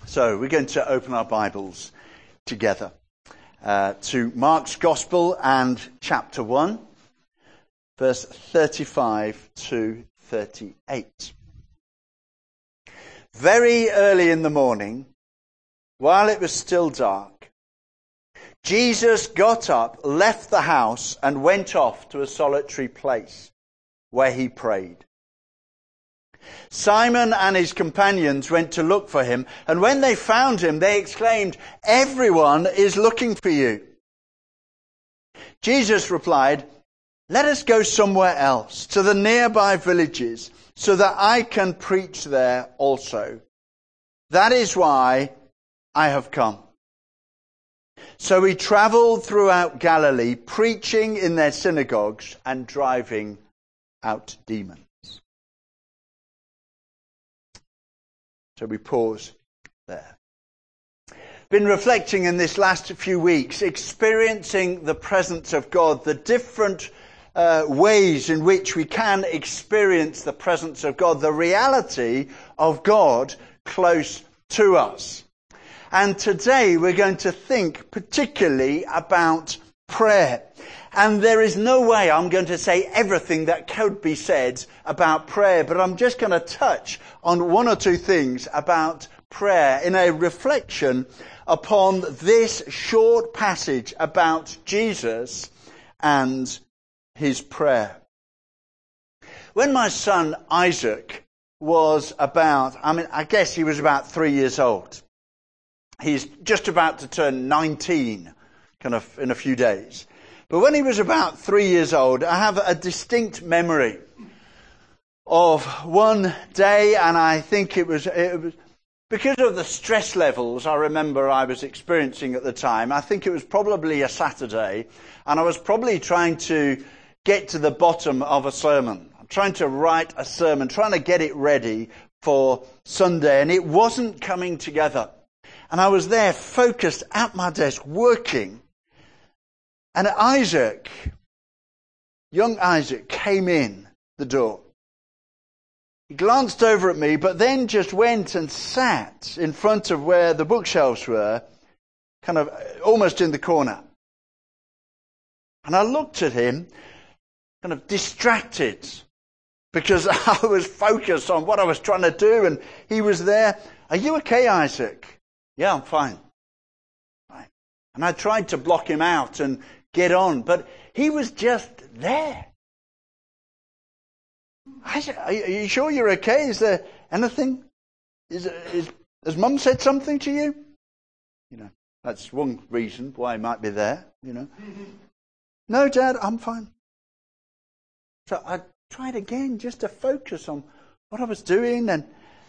So we're going to open our Bibles together to Mark's Gospel and chapter 1, verse 35 to 38. Very early in the morning, while it was still dark, Jesus got up, left the house, and went off to a solitary place where he prayed. Simon and his companions went to look for him, and when they found him, they exclaimed, "Everyone is looking for you." Jesus replied, "Let us go somewhere else, to the nearby villages, so that I can preach there also. That is why I have come." So he traveled throughout Galilee, preaching in their synagogues and driving out demons. So we pause there. Been reflecting in this last few weeks, experiencing the presence of God, the different ways in which we can experience the presence of God, the reality of God close to us. And today we're going to think particularly about prayer. And there is no way I'm going to say everything that could be said about prayer, but I'm just going to touch on one or two things about prayer in a reflection upon this short passage about Jesus and his prayer. When my son Isaac was I guess he was about 3 years old. He's just about to turn 19, kind of in a few days. But when he was about 3 years old, I have a distinct memory of one day, and I think it was because of the stress levels I remember I was experiencing at the time. I think it was probably a Saturday, and I was probably trying to get to the bottom of a sermon. I'm trying to write a sermon, trying to get it ready for Sunday, and it wasn't coming together. And I was there focused at my desk working. And young Isaac, came in the door. He glanced over at me, but then just went and sat in front of where the bookshelves were, kind of almost in the corner. And I looked at him, kind of distracted, because I was focused on what I was trying to do, and he was there. "Are you okay, Isaac?" "Yeah, I'm fine." Right. And I tried to block him out and get on, but he was just there. I said, "Are you sure you're okay? Is there anything? Has Mum said something to you?" That's one reason why he might be there, "No, Dad, I'm fine." So I tried again just to focus on what I was doing, and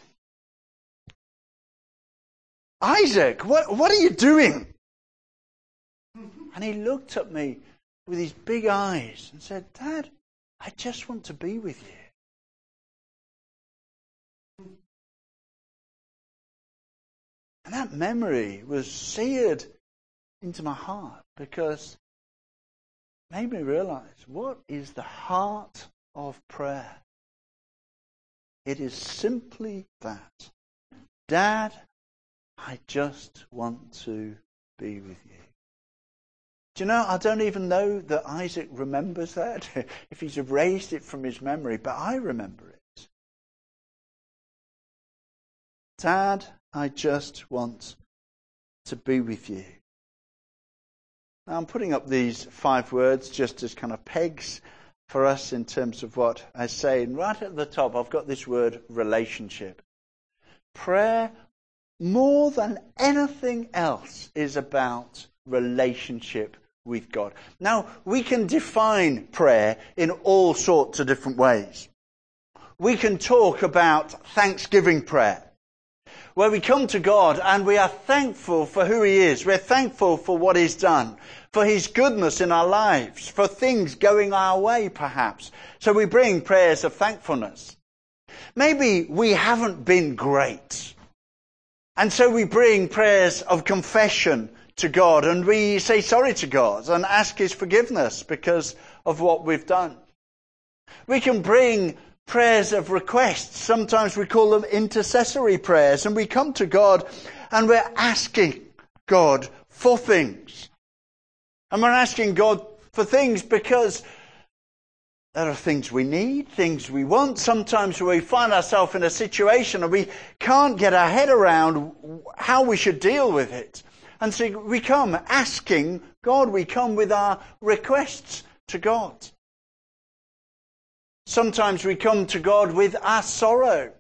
"Isaac, what are you doing?" And he looked at me with his big eyes and said, "Dad, I just want to be with you." And that memory was seared into my heart because it made me realize, what is the heart of prayer? It is simply that. "Dad, I just want to be with you." Do you know, I don't even know that Isaac remembers that, if he's erased it from his memory, but I remember it. "Dad, I just want to be with you." Now, I'm putting up these 5 words just as kind of pegs for us in terms of what I say. And right at the top, I've got this word, relationship. Prayer, more than anything else, is about relationship with God. Now, we can define prayer in all sorts of different ways. We can talk about thanksgiving prayer, where we come to God and we are thankful for who He is. We're thankful for what He's done, for His goodness in our lives, for things going our way perhaps. So we bring prayers of thankfulness. Maybe we haven't been great, and so we bring prayers of confession to God, and we say sorry to God and ask His forgiveness because of what we've done. We can bring prayers of request. Sometimes we call them intercessory prayers. And we come to God and we're asking God for things. And we're asking God for things because there are things we need, things we want. Sometimes we find ourselves in a situation and we can't get our head around how we should deal with it. And so we come asking God, we come with our requests to God. Sometimes we come to God with our sorrow.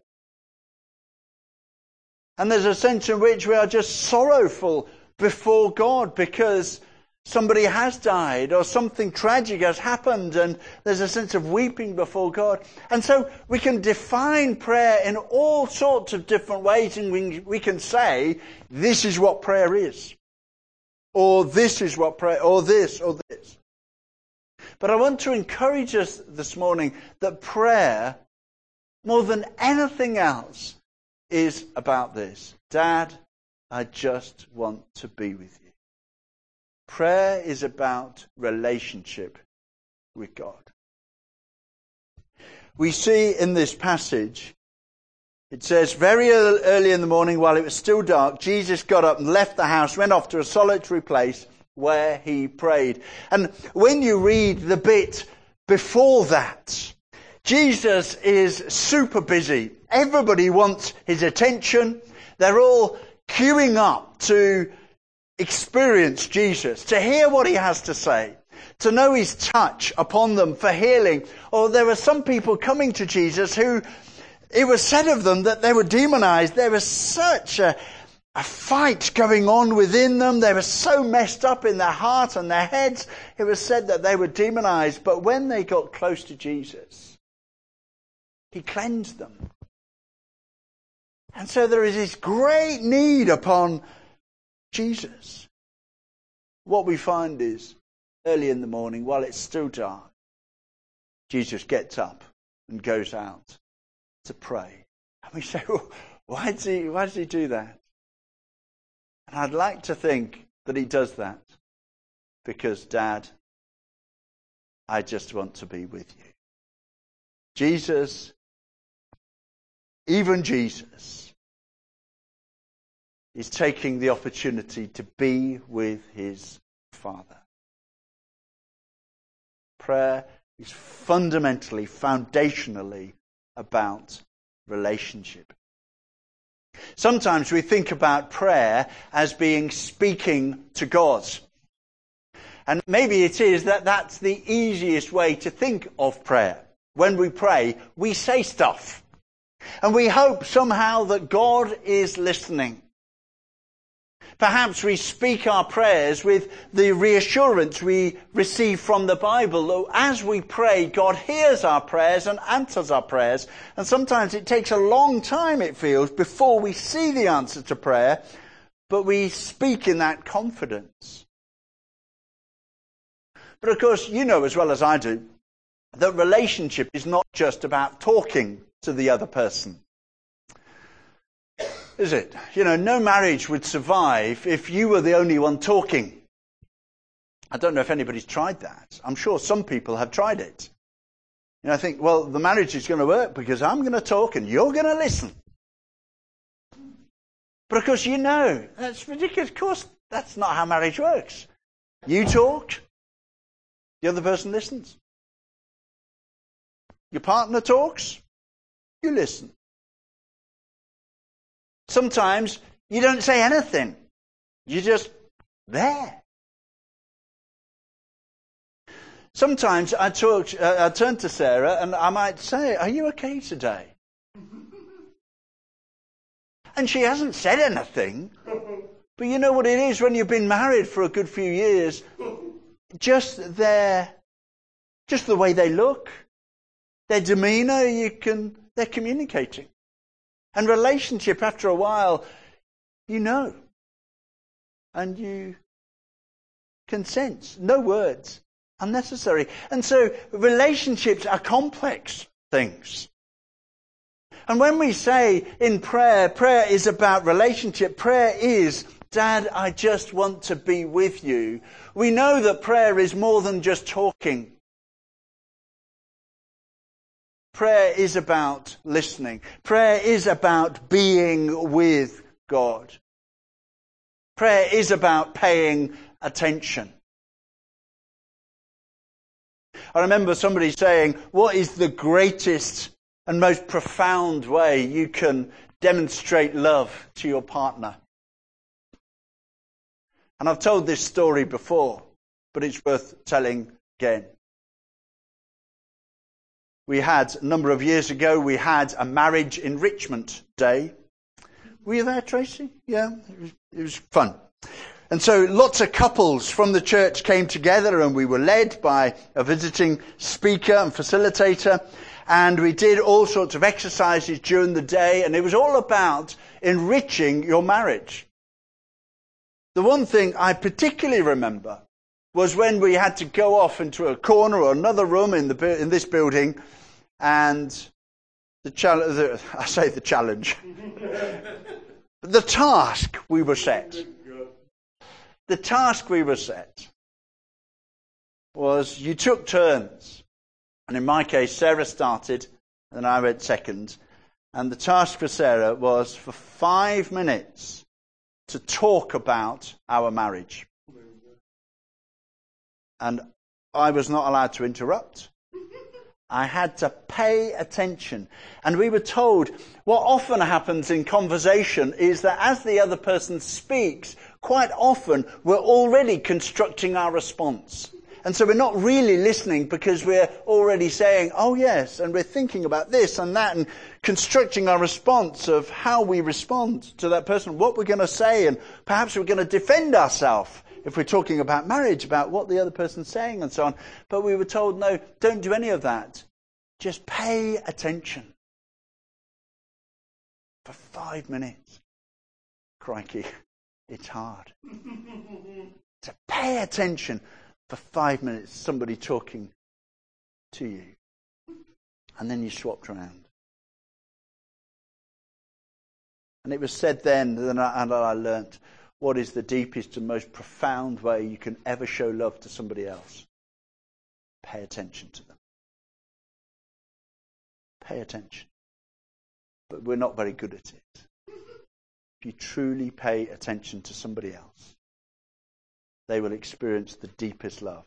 And there's a sense in which we are just sorrowful before God because somebody has died or something tragic has happened, and there's a sense of weeping before God. And so we can define prayer in all sorts of different ways, and we can say, this is what prayer is. Or this is what prayer, or this, or this. But I want to encourage us this morning that prayer, more than anything else, is about this. Dad, I just want to be with you. Prayer is about relationship with God. We see in this passage, it says, very early in the morning, while it was still dark, Jesus got up and left the house, went off to a solitary place where he prayed. And when you read the bit before that, Jesus is super busy. Everybody wants his attention. They're all queuing up to experience Jesus, to hear what he has to say, to know his touch upon them for healing. Or there were some people coming to Jesus who, it was said of them that they were demonized. There was such a fight going on within them. They were so messed up in their heart and their heads. It was said that they were demonized. But when they got close to Jesus, he cleansed them. And so there is this great need upon Jesus. What we find is, early in the morning, while it's still dark, Jesus gets up and goes out to pray. And we say, well, why does he do that? And I'd like to think that he does that because, Dad, I just want to be with you. Jesus, even Jesus, is taking the opportunity to be with his Father. Prayer is fundamentally, foundationally about relationship. Sometimes we think about prayer as being speaking to God. And maybe it is that's the easiest way to think of prayer. When we pray, we say stuff. And we hope somehow that God is listening. Perhaps we speak our prayers with the reassurance we receive from the Bible that as we pray, God hears our prayers and answers our prayers. And sometimes it takes a long time, it feels, before we see the answer to prayer, but we speak in that confidence. But of course, you know as well as I do, that relationship is not just about talking to the other person. Is it? You know, no marriage would survive if you were the only one talking. I don't know if anybody's tried that. I'm sure some people have tried it. You know, I think, well, the marriage is going to work because I'm going to talk and you're going to listen. But of course, you know, that's ridiculous. Of course, that's not how marriage works. You talk, the other person listens. Your partner talks, you listen. Sometimes you don't say anything. You're just there. Sometimes I turn to Sarah and I might say, "Are you okay today?" And she hasn't said anything. But you know what it is when you've been married for a good few years? Just the way they look, their demeanour, they're communicating. And relationship, after a while, you know. And you can sense. No words. Unnecessary. And so relationships are complex things. And when we say in prayer is about relationship, prayer is, Dad, I just want to be with you. We know that prayer is more than just talking. prayer is about listening. Prayer is about being with God. Prayer is about paying attention. I remember somebody saying, what is the greatest and most profound way you can demonstrate love to your partner? And I've told this story before, but it's worth telling again. We had, a number of years ago, we had a marriage enrichment day. Were you there, Tracy? Yeah, it was fun. And so lots of couples from the church came together, and we were led by a visiting speaker and facilitator. And we did all sorts of exercises during the day, and it was all about enriching your marriage. The one thing I particularly remember was when we had to go off into a corner or another room in this building, and the challenge, the task we were set. The task we were set was you took turns. And in my case, Sarah started, and I went second. And the task for Sarah was for 5 minutes to talk about our marriage. And I was not allowed to interrupt. I had to pay attention. And we were told what often happens in conversation is that as the other person speaks, quite often we're already constructing our response. And so we're not really listening because we're already saying, oh yes, and we're thinking about this and that and constructing our response of how we respond to that person, what we're going to say, and perhaps we're going to defend ourselves if we're talking about marriage, about what the other person's saying and so on. But we were told, no, don't do any of that. Just pay attention. For 5 minutes. Crikey, it's hard. To pay attention for 5 minutes, somebody talking to you. And then you swapped around. And it was said then, and I learnt, what is the deepest and most profound way you can ever show love to somebody else? Pay attention to them. Pay attention. But we're not very good at it. If you truly pay attention to somebody else, they will experience the deepest love.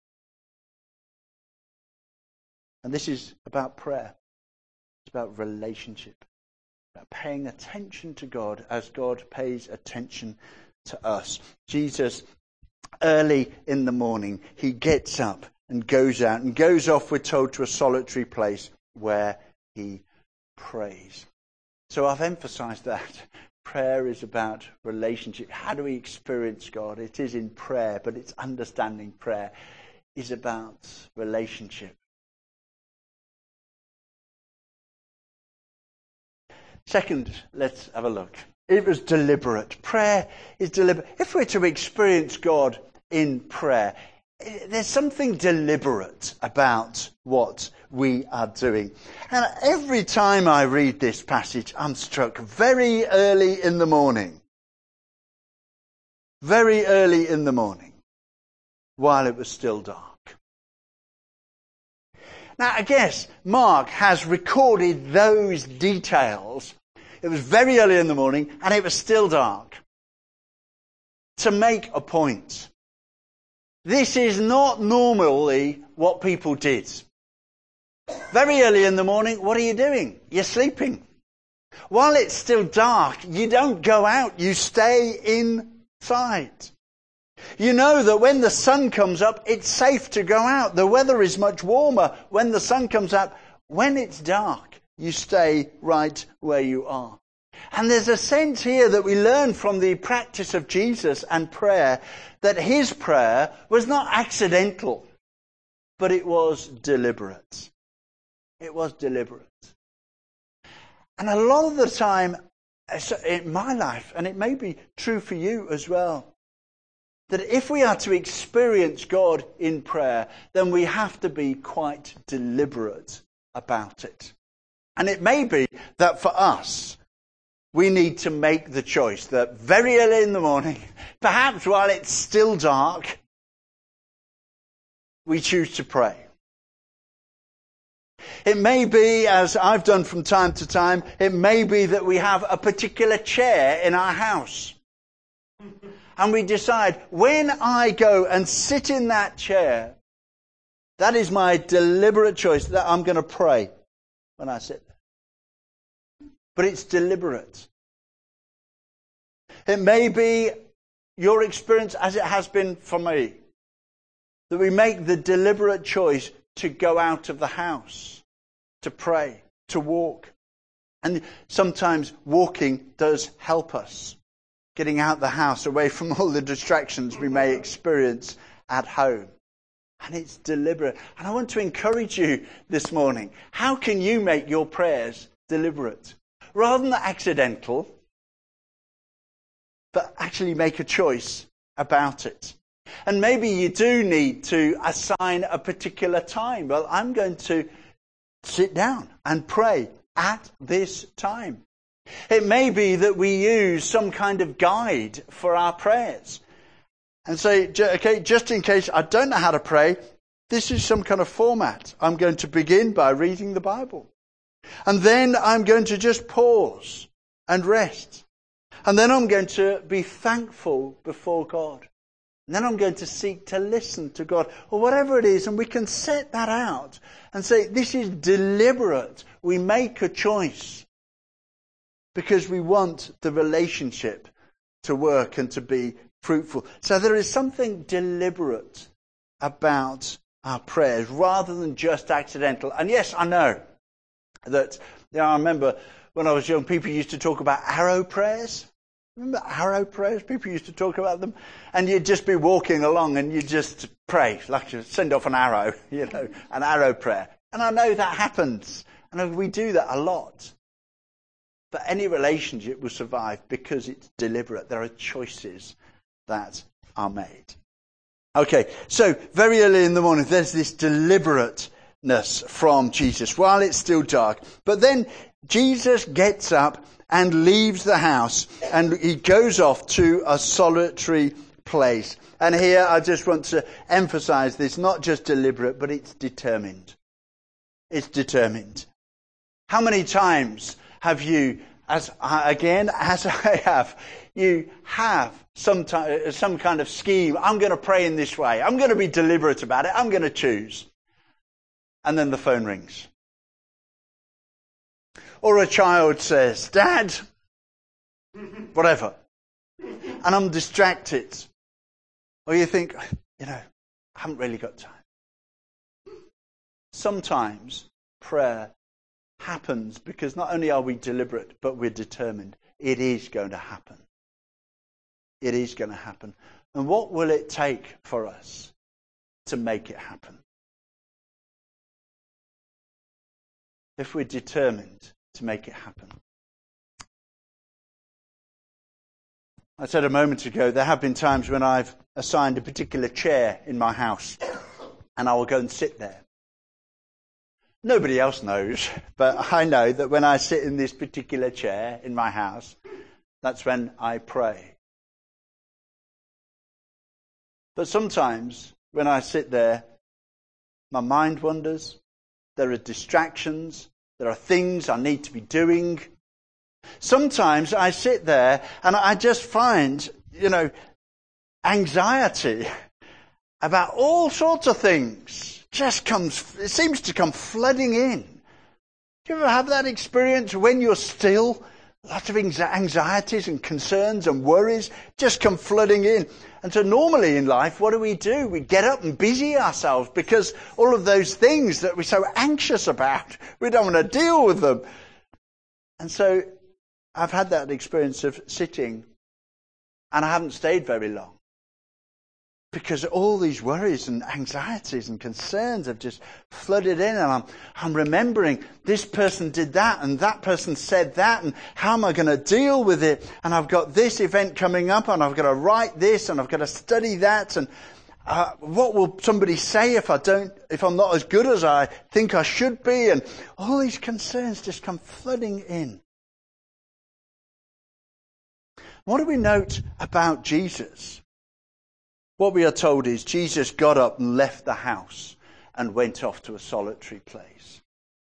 And this is about prayer. It's about relationship. About paying attention to God as God pays attention to us. Jesus, early in the morning, he gets up and goes out and goes off, we're told, to a solitary place where he prays. So I've emphasized that. Prayer is about relationship. How do we experience God? It is in prayer, but it's understanding prayer is about relationship. Second, let's have a look. It was deliberate. Prayer is deliberate. If we're to experience God in prayer, there's something deliberate about what we are doing. And every time I read this passage, I'm struck very early in the morning. Very early in the morning, while it was still dark. Now, I guess Mark has recorded those details. It was very early in the morning, and it was still dark, to make a point. This is not normally what people did. Very early in the morning, what are you doing? You're sleeping. While it's still dark, you don't go out, you stay inside. You know that when the sun comes up, it's safe to go out. The weather is much warmer when the sun comes up. When it's dark, you stay right where you are. And there's a sense here that we learn from the practice of Jesus and prayer that his prayer was not accidental, but it was deliberate. It was deliberate. And a lot of the time in my life, and it may be true for you as well, that if we are to experience God in prayer, then we have to be quite deliberate about it. And it may be that for us, we need to make the choice that very early in the morning, perhaps while it's still dark, we choose to pray. It may be, as I've done from time to time, it may be that we have a particular chair in our house. And we decide, when I go and sit in that chair, that is my deliberate choice that I'm going to pray when I sit there. But it's deliberate. It may be your experience, as it has been for me, that we make the deliberate choice to go out of the house, to pray, to walk. And sometimes walking does help us, getting out the house, away from all the distractions we may experience at home. And it's deliberate. And I want to encourage you this morning. How can you make your prayers deliberate? Rather than accidental, but actually make a choice about it. And maybe you do need to assign a particular time. Well, I'm going to sit down and pray at this time. It may be that we use some kind of guide for our prayers. And say, okay, just in case I don't know how to pray, this is some kind of format. I'm going to begin by reading the Bible. And then I'm going to just pause and rest. And then I'm going to be thankful before God. And then I'm going to seek to listen to God, or whatever it is, and we can set that out and say, this is deliberate. We make a choice because we want the relationship to work and to be fruitful. So there is something deliberate about our prayers rather than just accidental. And yes, I know that, I remember when I was young, people used to talk about arrow prayers. Remember arrow prayers? People used to talk about them. And you'd just be walking along and you'd just pray, like you send off an arrow, an arrow prayer. And I know that happens. And we do that a lot. But any relationship will survive because it's deliberate. There are choices that are made. Okay, so very early in the morning, there's this deliberateness from Jesus while it's still dark. But then Jesus gets up and leaves the house, and he goes off to a solitary place. And here I just want to emphasize this, not just deliberate, but it's determined. It's determined. How many times have you, as I have, you have some kind of scheme. I'm going to pray in this way. I'm going to be deliberate about it. I'm going to choose. And then the phone rings. Or a child says, Dad, whatever. And I'm distracted. Or you think, I haven't really got time. Sometimes prayer happens because not only are we deliberate, but we're determined. It is going to happen. It is going to happen. And what will it take for us to make it happen? If we're determined to make it happen. I said a moment ago, there have been times when I've assigned a particular chair in my house and I will go and sit there. Nobody else knows, but I know that when I sit in this particular chair in my house, that's when I pray. But sometimes when I sit there, my mind wanders, there are distractions, there are things I need to be doing. Sometimes I sit there and I just find, anxiety about all sorts of things it seems to come flooding in. Do you ever have that experience when you're still? Lots of anxieties and concerns and worries just come flooding in. And so normally in life, what do? We get up and busy ourselves because all of those things that we're so anxious about, we don't want to deal with them. And so I've had that experience of sitting and I haven't stayed very long. Because all these worries and anxieties and concerns have just flooded in, and I'm remembering this person did that and that person said that, and how am I going to deal with it? And I've got this event coming up, and I've got to write this, and I've got to study that, and what will somebody say if I'm not as good as I think I should be? And all these concerns just come flooding in. What do we note about Jesus? What we are told is Jesus got up and left the house and went off to a solitary place.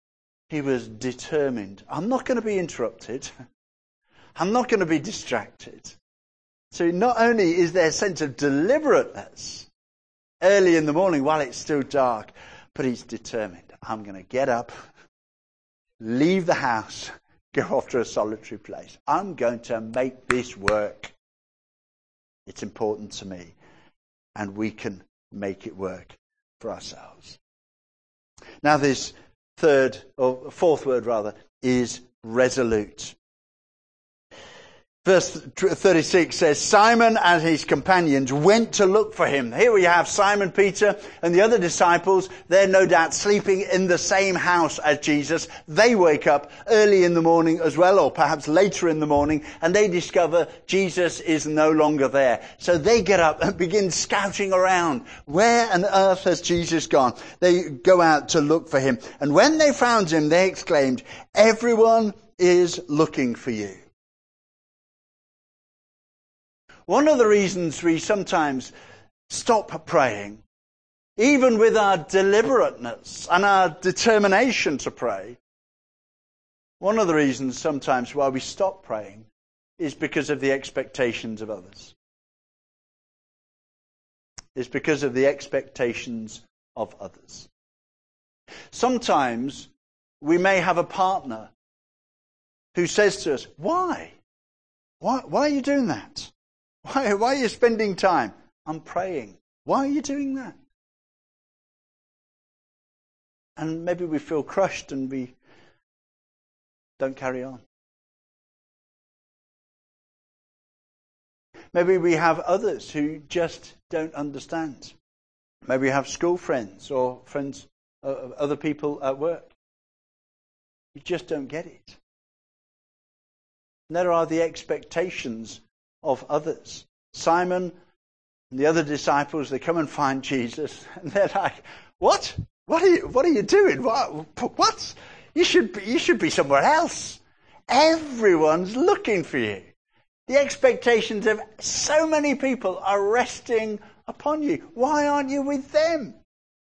He was determined. I'm not going to be interrupted. I'm not going to be distracted. So not only is there a sense of deliberateness early in the morning while it's still dark, but he's determined. I'm going to get up, leave the house, go off to a solitary place. I'm going to make this work. It's important to me, and we can make it work for ourselves. Now this fourth word is resolute. Verse 36 says, Simon and his companions went to look for him. Here we have Simon Peter and the other disciples. They're no doubt sleeping in the same house as Jesus. They wake up early in the morning as well, or perhaps later in the morning, and they discover Jesus is no longer there. So they get up and begin scouting around. Where on earth has Jesus gone? They go out to look for him. And when they found him, they exclaimed, everyone is looking for you. One of the reasons we sometimes stop praying, even with our deliberateness and our determination to pray, one of the reasons sometimes why we stop praying is because of the expectations of others. It's because of the expectations of others. Sometimes we may have a partner who says to us, Why? Why are you doing that? Why are you spending time? I'm praying. Why are you doing that? And maybe we feel crushed and we don't carry on. Maybe we have others who just don't understand. Maybe we have school friends or friends, other people at work. You just don't get it. And there are the expectations of others. Simon and the other disciples, they come and find Jesus, and they're like, "What? What are you doing? What? You should be somewhere else. Everyone's looking for you. The expectations of so many people are resting upon you. Why aren't you with them?"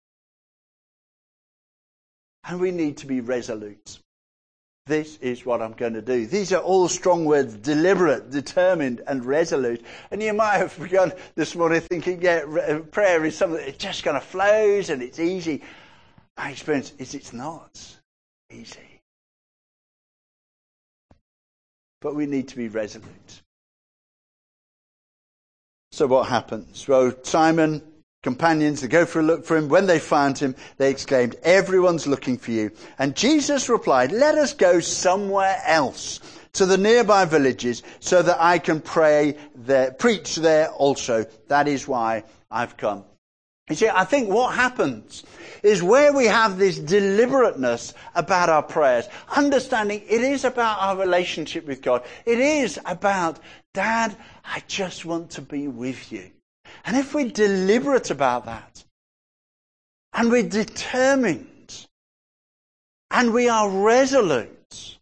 And we need to be resolute. This is what I'm going to do. These are all strong words: deliberate, determined, and resolute. And you might have begun this morning thinking, prayer is something that just kind of flows and it's easy. My experience is it's not easy. But we need to be resolute. So what happens? Well, Simon, companions, they go for a look for him. When they found him, they exclaimed, "Everyone's looking for you." And Jesus replied, "Let us go somewhere else, to the nearby villages, so that I can preach there also. That is why I've come." You see, I think what happens is where we have this deliberateness about our prayers, understanding it is about our relationship with God. It is about, Dad, I just want to be with you. And if we're deliberate about that, and we're determined, and we are resolute,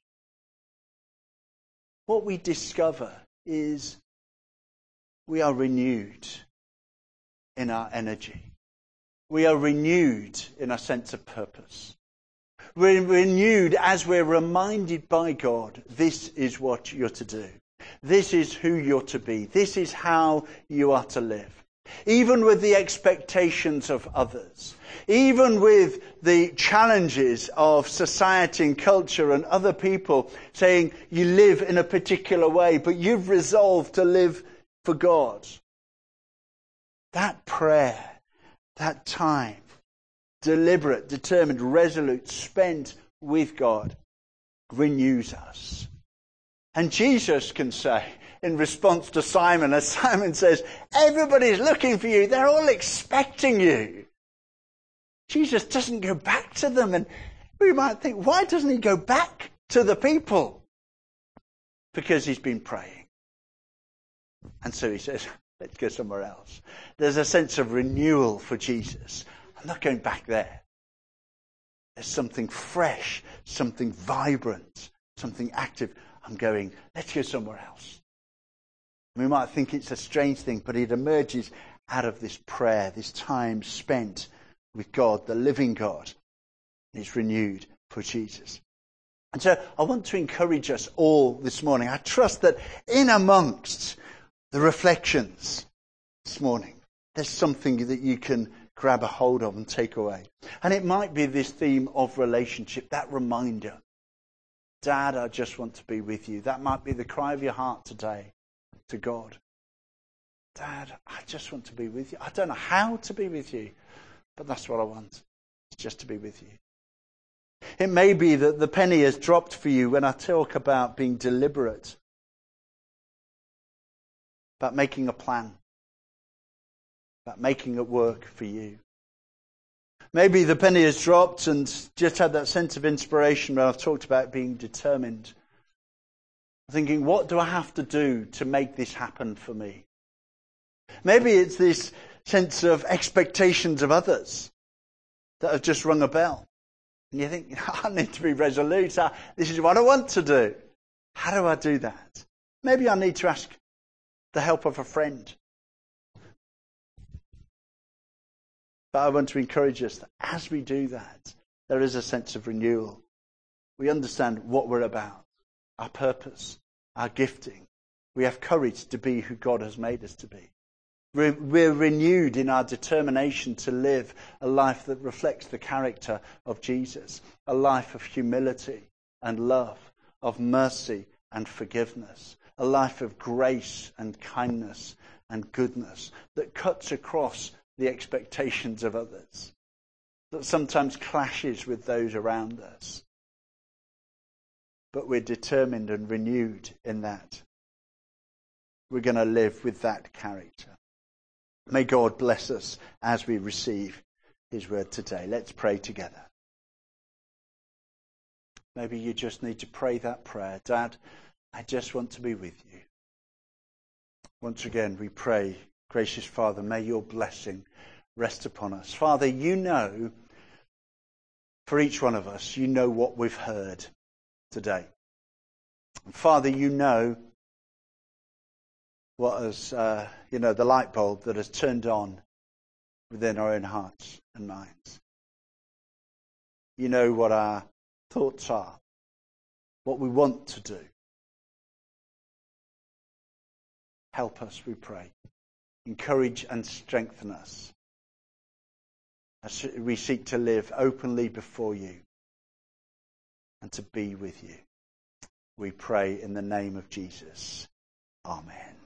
what we discover is we are renewed in our energy. We are renewed in our sense of purpose. We're renewed as we're reminded by God, this is what you're to do. This is who you're to be. This is how you are to live. Even with the expectations of others, even with the challenges of society and culture and other people saying you live in a particular way, but you've resolved to live for God. That prayer, that time, deliberate, determined, resolute, spent with God, renews us. And Jesus can say, in response to Simon, as Simon says, everybody's looking for you. They're all expecting you. Jesus doesn't go back to them. And we might think, why doesn't he go back to the people? Because he's been praying. And so he says, let's go somewhere else. There's a sense of renewal for Jesus. I'm not going back there. There's something fresh, something vibrant, something active. I'm going, let's go somewhere else. We might think it's a strange thing, but it emerges out of this prayer, this time spent with God, the living God. It's renewed for Jesus. And so I want to encourage us all this morning. I trust that in amongst the reflections this morning, there's something that you can grab a hold of and take away. And it might be this theme of relationship, that reminder. Dad, I just want to be with you. That might be the cry of your heart today to God. Dad, I just want to be with you. I don't know how to be with you, but that's what I want. It's just to be with you. It may be that the penny has dropped for you when I talk about being deliberate, about making a plan, about making it work for you. Maybe the penny has dropped and just had that sense of inspiration when I've talked about being determined. Thinking, what do I have to do to make this happen for me? Maybe it's this sense of expectations of others that have just rung a bell. And you think, I need to be resolute. This is what I want to do. How do I do that? Maybe I need to ask the help of a friend. But I want to encourage us that as we do that, there is a sense of renewal. We understand what we're about, our purpose, our gifting. We have courage to be who God has made us to be. We're renewed in our determination to live a life that reflects the character of Jesus, a life of humility and love, of mercy and forgiveness, a life of grace and kindness and goodness that cuts across the expectations of others, that sometimes clashes with those around us. But we're determined and renewed in that. We're going to live with that character. May God bless us as we receive his word today. Let's pray together. Maybe you just need to pray that prayer. Dad, I just want to be with you. Once again, we pray, gracious Father, may your blessing rest upon us. Father, you know, for each one of us, you know what we've heard today. And Father, you know what has, the light bulb that has turned on within our own hearts and minds. You know what our thoughts are, what we want to do. Help us, we pray. Encourage and strengthen us as we seek to live openly before you and to be with you. We pray in the name of Jesus. Amen.